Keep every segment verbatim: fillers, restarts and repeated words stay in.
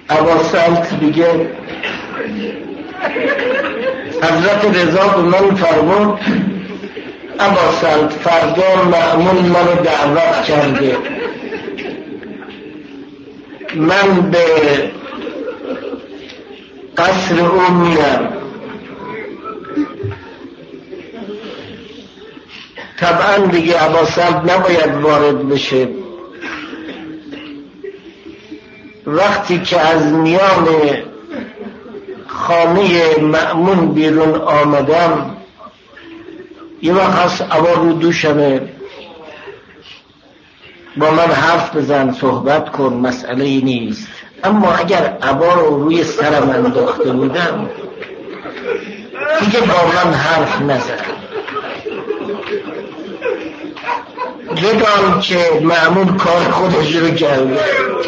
اباسلط میگه حضرت رضا به من فرمود اباسلط فردا مأمون منو دعوت کرده، من به قصر او میرم. طبعا دیگه اباسلط نباید وارد بشه. وقتی که از میان خانه مأمون بیرون آمدم، یه وقت هست عبا رو دوشمه، با من حرف بزن، صحبت کن، مسئله ای نیست. اما اگر عبا رو روی سرم انداخته بودم دیگه با من حرف نزن. بدان که مأمون کار خودش رو کرده.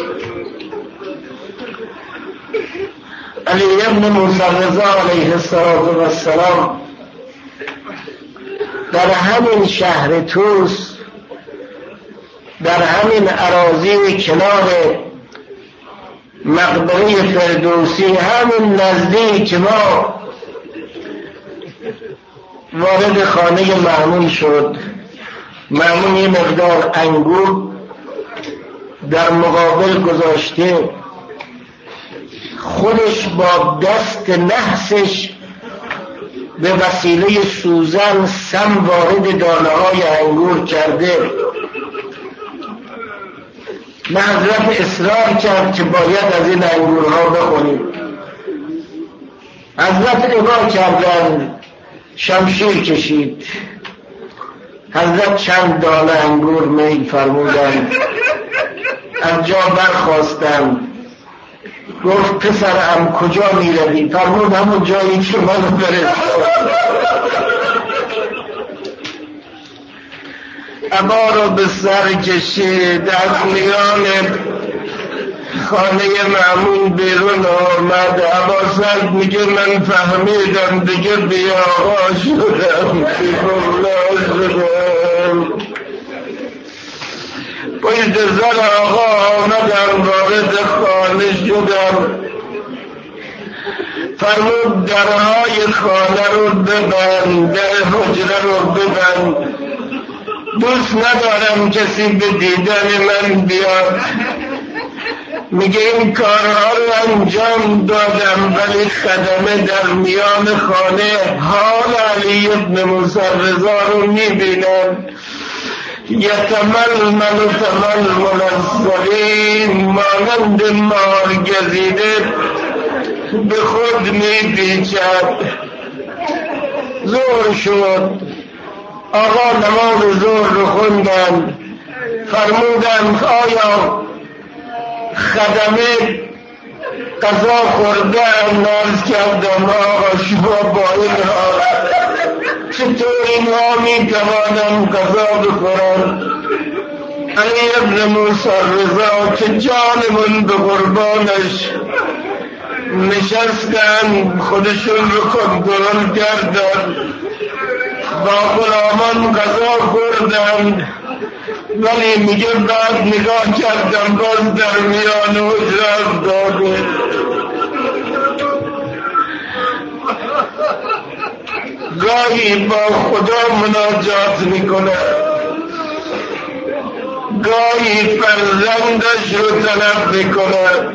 علی ابن موسی رضا علیه السلام در همین شهر طوس، در همین اراضی کنار مقبره فردوسی، همین نزدیک ما وارد خانه مأمون شد. مأمون یه مقدار انگور در مقابل گذاشته، خودش با دست نحسش به وسیله سوزن سم وارد دانه های انگور کرده. نه حضرت اصرار کرد که باید از این انگورها بخوریم. حضرت نگاه کردن، شمشیر کشید. حضرت چند دانه انگور میل فرمودند، از جا برخواستند. گفت پسرم کجا می روی؟ فرمود همون جایی که منو برسان. عبا رو به سر کشید، از میان خانه مأمون بیرون آمد. اباسلط میگه من فهمیدم دیگه بی آقا شدم، بی بغلا شدم. پشت سر آقا آمدم، وارد خانه شدم. فرمود درهای خانه رو ببند، در حجره رو ببند، دوست ندارم کسی به دیدن من بیاد. میگه این کارها رو انجام دادم ولی خدمه در میان خانه حال علی ابن موسی رضا رو میبینم، یتململ و تململ الصغیر، مانند مار گزیده به خود میپیچد. ظهر شد، آقا نماز ظهر رو خوندن. فرمودن آیا خدمه قضا خورده؟ ناز کردم آقا شما با این حال چطور اینها می توانم قضا بخورم؟ علی ابن موسی رضا که جانمون به قربانش نشستن، خودشون رو کنترل کردن، با غلامان قضا خوردن. ولی میگه بعد نگاه کردم باز در میان حجره افتاده. گاهی با خدا مناجات میکنه، گاهی فرزندش رو طلب میکنه.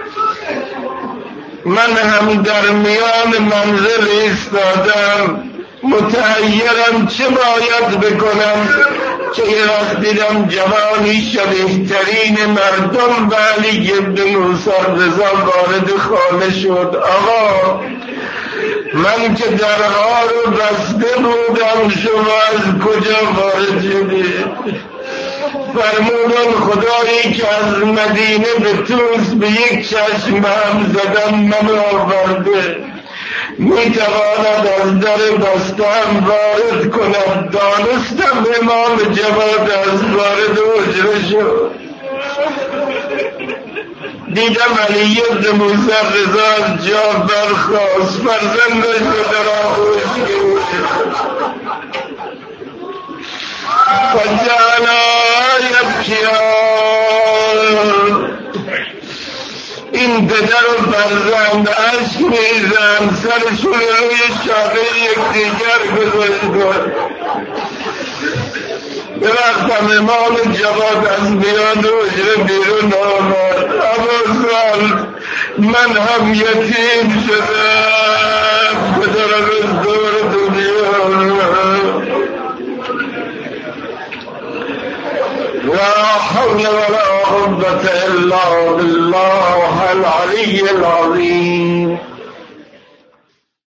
من هم در میان منزل ایستادم، متحیرم چه باید بکنم که یه وقت دیدم جوانی شبیه ترین مردم به علی ابن موسی رضا وارد خانه شد. آقا من که درها رو بسته بودم، شما از کجا وارد شدید؟ فرمودن خدایی که از مدینه به طوس به یک چشم هم زدن من آورده، میتواند از در بستم وارد کند. دانستم امام جواد از وارد حجره شد. دیدم علی ابن موسی رضا از جا برخاست، فرزندش رو در آغوش گرفت. فجعلا یبکیان. این پدر و فرزند اشک می‌ریزند، سرشون روی شاخه یکدیگر گذاشتند. به وقت امام جواد از میان حجره بیرون آمد. ابوالفضل من هم یتیم شدم، پدرم از دور دنیا. لا حول ولا قوة إلا بالله العلي العظيم.